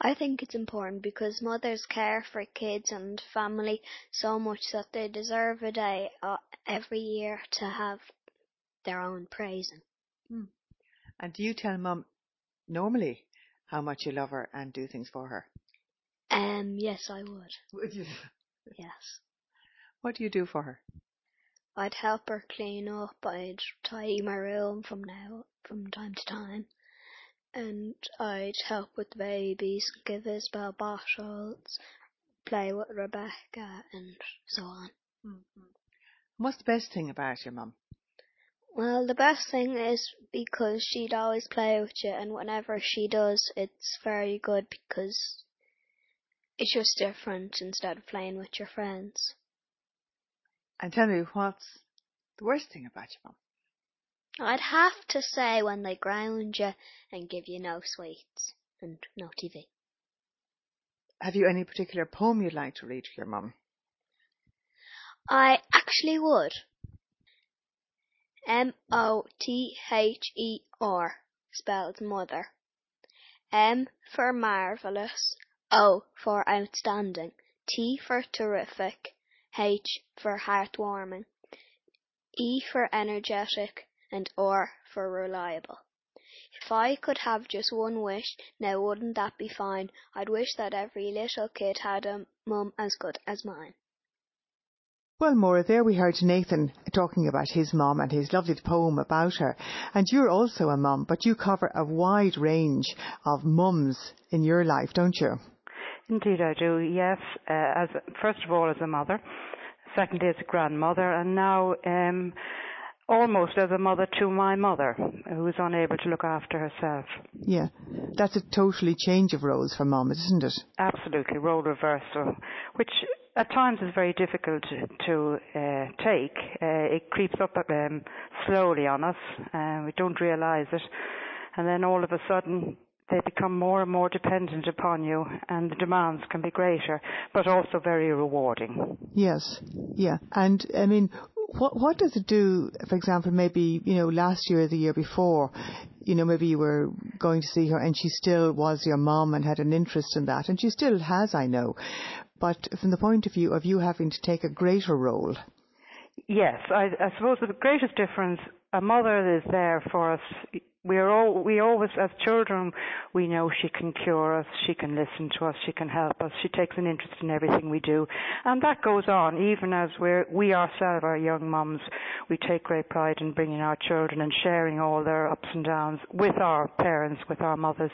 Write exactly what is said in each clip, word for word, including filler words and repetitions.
I think it's important because mothers care for kids and family so much that they deserve a day uh, every year to have their own praising. Hmm. And do you tell Mum normally how much you love her and do things for her? Um, yes, I would. Would you? Yes. What do you do for her? I'd help her clean up. I'd tidy my room from now, from time to time. And I'd help with the babies, give Isabel bottles, play with Rebecca, and so on. Mm-hmm. What's the best thing about your Mum? Well, the best thing is because she'd always play with you, and whenever she does, it's very good because it's just different instead of playing with your friends. And tell me, what's the worst thing about your Mum? I'd have to say when they ground you and give you no sweets and no T V. Have you any particular poem you'd like to read to your Mum? I actually would. M O T H E R spells mother. M for marvellous, O for outstanding, T for terrific, H for heartwarming, E for energetic, and R for reliable. If I could have just one wish, now wouldn't that be fine? I'd wish that every little kid had a mum as good as mine. Well, Maura, there we heard Nathan talking about his mum and his lovely poem about her. And you're also a mum, but you cover a wide range of mums in your life, don't you? Indeed I do, yes. Uh, as first of all as a mother, secondly as a grandmother, and now um, almost as a mother to my mother, who is unable to look after herself. Yeah, that's a totally change of roles for mum, isn't it? Absolutely, role reversal, which at times is very difficult to, to uh, take. Uh, it creeps up um, slowly on us, and uh, we don't realise it, and then all of a sudden they become more and more dependent upon you, and the demands can be greater, but also very rewarding. Yes, yeah. And, I mean, what what does it do, for example, maybe, you know, last year or the year before, you know, maybe you were going to see her and she still was your mum and had an interest in that, and she still has, I know. But from the point of view of you having to take a greater role. Yes, I, I suppose the greatest difference, a mother is there for us. We are all, we always, as children, we know she can cure us, she can listen to us, she can help us, she takes an interest in everything we do. And that goes on, even as we're, we ourselves are young mums. We take great pride in bringing our children and sharing all their ups and downs with our parents, with our mothers.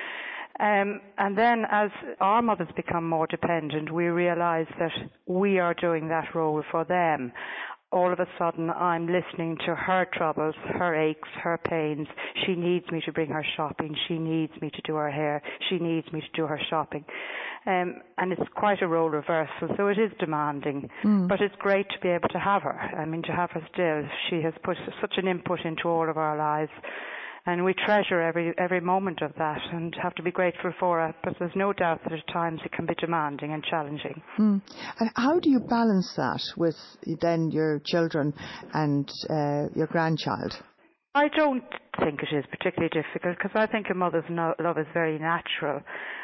Um, and then as our mothers become more dependent, we realise that we are doing that role for them. All of a sudden, I'm listening to her troubles, her aches, her pains. She needs me to bring her shopping. She needs me to do her hair. She needs me to do her shopping. Um, and it's quite a role reversal, so it is demanding. Mm. But it's great to be able to have her. I mean, to have her still. She has put such an input into all of our lives. And we treasure every every moment of that and have to be grateful for it. But there's no doubt that at times it can be demanding and challenging. Mm. And how do you balance that with then your children and uh, your grandchild? I don't think it is particularly difficult because I think a mother's no- love is very natural.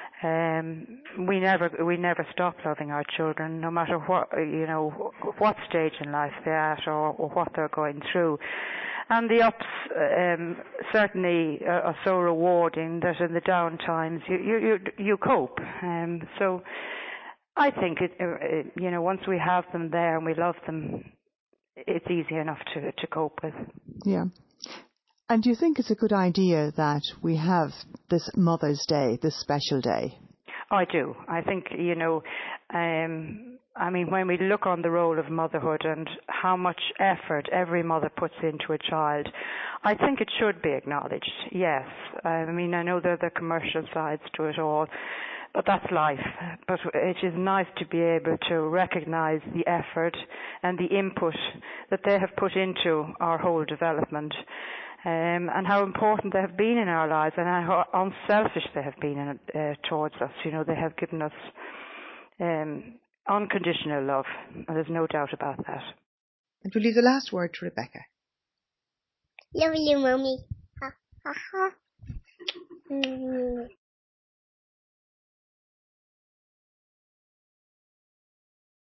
Um, we never we never stop loving our children, no matter what you know what stage in life they're at or, or what they're going through. And the ups um, certainly are so rewarding that in the down times you you you, you cope. Um, so I think it, uh, you know once we have them there and we love them, it's easy enough to to cope with. Yeah. And do you think it's a good idea that we have this Mother's Day, this special day? I do. I think, you know, um, I mean, when we look on the role of motherhood and how much effort every mother puts into a child, I think it should be acknowledged, yes. I mean, I know there are the commercial sides to it all, but that's life. But it is nice to be able to recognise the effort and the input that they have put into our whole development. Um, and how important they have been in our lives and how unselfish they have been in, uh, towards us. You know, they have given us um, unconditional love, and there's no doubt about that. And we'll leave the last word to Rebecca. Love you, Mummy. Ha, ha, ha. Mm.